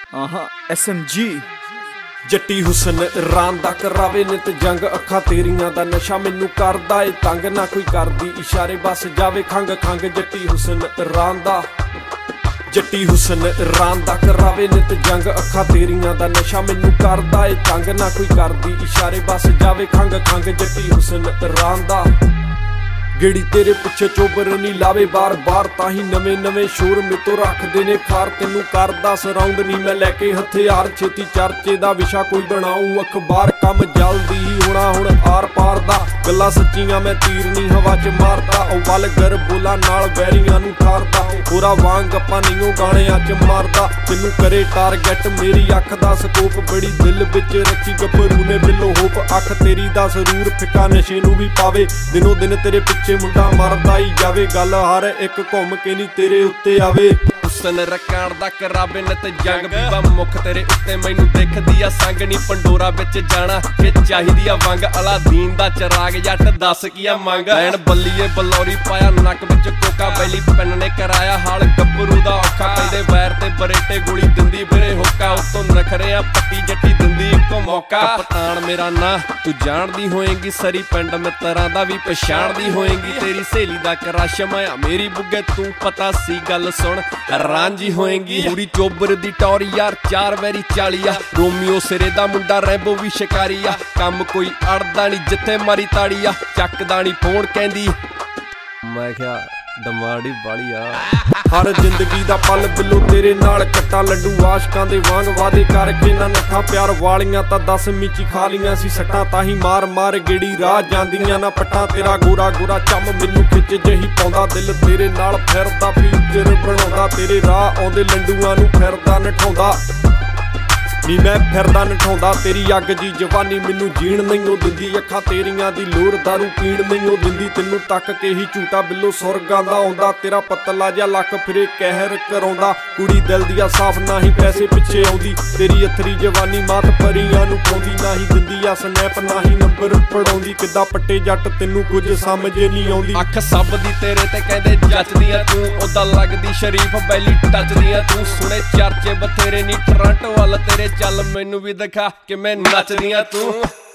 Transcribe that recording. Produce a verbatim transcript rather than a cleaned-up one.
ਆਹਾ S M G ਜੱਟੀ ਹੁਸਨ ਰਾਮ ਦਾ ਕਰਾਵੇ ਨਿਤ ਜੰਗ ਅੱਖਾਂ ਤੇਰੀਆਂ ਦਾ ਨਸ਼ਾ ਮੈਨੂੰ ਕਰਦਾ ਏ ਤੰਗ ਨਾ ਕੋਈ ਕਰਦੀ ਇਸ਼ਾਰੇ ਬਸ ਜਾਵੇ ਖੰਗ ਖੰਗ ਜੱਟੀ ਹੁਸਨ ਰਾਮ ਦਾ ਜੱਟੀ ਹੁਸਨ ਰਾਮ ਦਾ ਕਰਾਵੇ ਨਿਤ ਜੰਗ ਅੱਖਾਂ ਤੇਰੀਆਂ ਦਾ ਨਸ਼ਾ ਮੈਨੂੰ ਕਰਦਾ ਏ ਤੰਗ ਨਾ ਕੋਈ ਕਰਦੀ ਇਸ਼ਾਰੇ ਬਸ ਜਾਵੇ ਖੰਗ ਖੰਗ ਜੱਟੀ ਹੁਸਨ ਰਾਮ ਦਾ ਗੇੜੀ ਤੇਰੇ ਪਿੱਛੇ ਚੋਬਰ ਨਹੀਂ ਲਾਵੇ ਬਾਰ ਬਾਰ ਤਾਂ ਹੀ ਨਵੇਂ ਨਵੇਂ ਸ਼ੋਰ ਮੇਤੋਂ ਰੱਖਦੇ ਨੇ ਖਾਰ ਤੈਨੂੰ ਕਰਦਾ ਸਰਾਉਂਡ ਨਹੀਂ ਮੈਂ ਲੈ ਕੇ ਹਥਿਆਰ ਛੇਤੀ ਚਰਚੇ ਦਾ ਵਿਸ਼ਾ ਕੋਈ ਬਣਾਉ ਅਖਬਾਰ ਕੰਮ ਜਲਦੀ ਹੀ ਹੋਣਾ ਹੁਣ ਆਰ ਪਾਰ ਦਾ ਗੱਲਾਂ ਸੱਚੀਆਂ ਮੈਂ ਤੀਰ ਨਹੀਂ ਹਵਾ 'ਚ ਮਾਰਦਾ ਉਹ ਵੱਲ ਗਰ ਬੋਲਾ ਨਾਲ ਵੈਰੀਆਂ ਨੂੰ ਠਾਰਦਾ ਹੋਰਾ ਵਾਂਗ ਆਪਾਂ ਨਹੀਂ ਉਹ ਗਾਣਿਆਂ 'ਚ ਮਾਰਦਾ ਤੈਨੂੰ ਕਰੇ ਟਾਰਗੇਟ ਮੇਰੀ ਅੱਖ ਦਾ ਸਕੋਪ ਬੜੀ ਦਿਲ ਵਿੱਚ ਰੱਖੀ ਗੱਭਰੂ ਨੇ ਬਿੱਲੋ ਹੋਪ ਅੱਖ ਤੇਰੀ ਦਾ ਜ਼ਰੂਰ ਫਿੱਕਾ ਨਸ਼ੇ ਨੂੰ ਵੀ ਪਾਵੇ ਦਿਨੋਂ ਦਿਨ ਤੇਰੇ ਪਿੱਛੇ ਮੁੰਡਾ ਮਰਦਾ ਹੀ ਜਾਵੇ ਗੱਲ ਹਰ ਇੱਕ ਘੁੰਮ ਕੇ ਨਹੀਂ ਤੇਰੇ ਉੱਤੇ ਆਵੇ ਹੁਸਨ ਰਕਾਣ ਦਾ ਕਰਾਵੇ ਨਿਤ ਜੰਗ ਬੀਬਾ ਮੁੱਖ ਤੇਰੇ ਉੱਤੇ ਮੈਨੂੰ ਦਿਖਦੀ ਆ ਸੰਗ ਨੀ ਪੰਡੋਰਾ ਵਿੱਚ ਜਾਣਾ ਕਿ ਚਾਹੀਦੀ ਆ ਵੰਗ ਅਲਾਦੀਨ ਦਾ ਚਰਾਗ ਜੱਟ ਦੱਸ ਕੀ ਆ ਮੰਗ ਐਨ ਬੱਲੀਏ ਬਲੌਰੀ ਪਾਇਆ ਨੱਕ ਵਿੱਚ ਕੋਕਾ ਬੈਲੀ ਪੈਨ ਨੇ ਕਰਾਇਆ ਹਾਲ ਗੱਭਰੂ ਦਾ ਔਖਾ ਪੈਂਦੇ ਵੈਰ ਤੇ ਬਰੇਟੇ ਗੋਲੀ ਦਿੰਦੀ ਫਿਰੇ ਹੋਕਾ ਉਤੋਂ ਨਖਰਿਆ ਪੱਟੀ ਜੱਟੀ ਦਿੰਦੀ ਇੱਕੋ ਮੌਕਾ ਕਪਤਾਨ ਮੇਰਾ ਨਾਂ ਤੂੰ ਜਾਣਦੀ ਹੋਏਗੀ ਸਰੀ ਪਿੰਡ ਮਿੱਤਰਾਂ ਦਾ ਵੀ ਪਛਾਣਦੀ ਹੋਏਗੀ ਤੇਰੀ ਸਹੇਲੀ ਦਾ ਕਰਾਸ਼ ਮਾਇਆ ਮੇਰੀ ਬੁੱਗੇ ਤੂੰ ਪਤਾ ਸੀ ਗੱਲ ਸੁਣ ਰਾਂਝੀ ਹੋਏਗੀ ਪੂਰੀ ਚੋਬਰ ਦੀ ਟੌਰੀ ਯਾਰ ਚਾਰ ਵੈਰੀ ਚਾਲੀ ਆ ਰੋਮੀਓ ਸਿਰੇ ਦਾ ਮੁੰਡਾ ਰੈਂਬੋ ਵੀ ਸ਼ਿਕਾਰੀ ਆ ਕੰਮ ਕੋਈ ਅੜਦਾ ਨਹੀਂ ਜਿੱਥੇ ਮਾਰੀ ਤਾੜੀ ਆ ਚੱਕਦਾ ਨਹੀਂ ਫੋਨ ਕਹਿੰਦੀ ਮੈਂ ਕਿਹਾ ਡਮਾੜੀ ਵਾਲੀ ਆ ਹਰ ਜ਼ਿੰਦਗੀ ਦਾ ਪਲ ਬਿੱਲੋ ਤੇਰੇ ਨਾਲ ਕੱਟਾ ਲੱਡੂ ਆਸ਼ਕਾਂ ਦੇ ਵਾਂਗ ਵਾਦੇ ਕਰਕੇ ਨਾ ਨੱਠਾ ਪਿਆਰ ਵਾਲੀਆਂ ਤਾਂ ਦਸ ਮੀਚੀ ਖਾ ਲੀਆਂ ਸੀ ਸੱਟਾਂ ਤਾਂ ਹੀ ਮਾਰ ਮਾਰ ਗੇੜੀ ਰਾਹ ਜਾਂਦੀਆਂ ਨਾ ਪੱਟਾਂ ਤੇਰਾ ਗੋਰਾ ਗੋਰਾ ਚੰਮ ਮੈਨੂੰ ਖਿੱਚ ਜਹੀ ਪਾਉਂਦਾ ਦਿਲ ਤੇਰੇ ਨਾਲ ਫਿਰਦਾ ਫਿਊਚਰ ਬਣਾਉਂਦਾ ਤੇਰੇ ਰਾਹ ਆਉਂਦੇ ਲੰਡੂਆਂ ਨੂੰ ਫਿਰਦਾ ਨਠਾਉਂਦਾ ਨੀ ਮੈਂ ਫਿਰਦਾ ਨਠਾਉਂਦਾ ਤੇਰੀ ਅੱਗ ਜੀ ਜਵਾਨੀ ਮੈਨੂੰ ਜੀਣ ਨਹੀਂ ਉਹ ਦਿੰਦੀ ਅੱਖਾਂ ਤੇਰੀਆਂ ਦੀ ਲੋਰ ਦਾਰੂ ਪੀਣ ਨਹੀਂ ਉਹ ਦਿੰਦੀ ਤੈਨੂੰ ਤੱਕ ਕੇ ਹੀ ਝੂਟਾ ਬਿੱਲੋ ਸੁਰਗਾਂ ਦਾ ਆਉਂਦਾ ਤੇਰਾ ਪਤਲਾ ਜਿਹਾ ਲੱਕ ਫਿਰੇ ਕਹਿਰ ਕਰਾਉਂਦਾ ਕੁੜੀ ਦਿਲ ਦੀ ਆ ਸਾਫ ਨਾ ਹੀ ਪੈਸੇ ਪਿੱਛੇ ਆਉਂਦੀ ਤੇਰੀ ਅਥਰੀ ਜਵਾਨੀ ਮਾਤ ਪਰੀਆਂ ਨੂੰ ਪਾਉਂਦੀ ਨਾ ਹੀ ਦਿੰਦੀ ਆ ਸਨੈਪ ਨਾ ਹੀ ਨੰਬਰ ਪੜਾਉਂਦੀ ਕਿੱਦਾਂ ਪੱਟੇ ਜੱਟ ਤੈਨੂੰ ਕੁਝ ਸਮਝ ਨਹੀਂ ਆਉਂਦੀ ਅੱਖ ਸਭ ਦੀ ਤੇਰੇ ਤੇ ਕਹਿੰਦੇ ਜੱਚਦੀਆਂ ਤੂੰ ਉਦਾਂ ਲੱਗਦੀ ਸ਼ਰੀਫ ਬੈਲੀ ਟੱਚਦੀਆਂ ਤੂੰ ਸੁਣੇ ਚਰਚੇ ਬਥੇਰੇ ਨੀ ਟੋਰਾਂਟੋ ਵੱਲ ਤੇਰੇ ਚੱਲ ਮੈਨੂੰ ਵੀ ਦਿਖਾ ਕਿ ਮੈਂ ਨੱਚਦੀਆਂ ਤੂੰ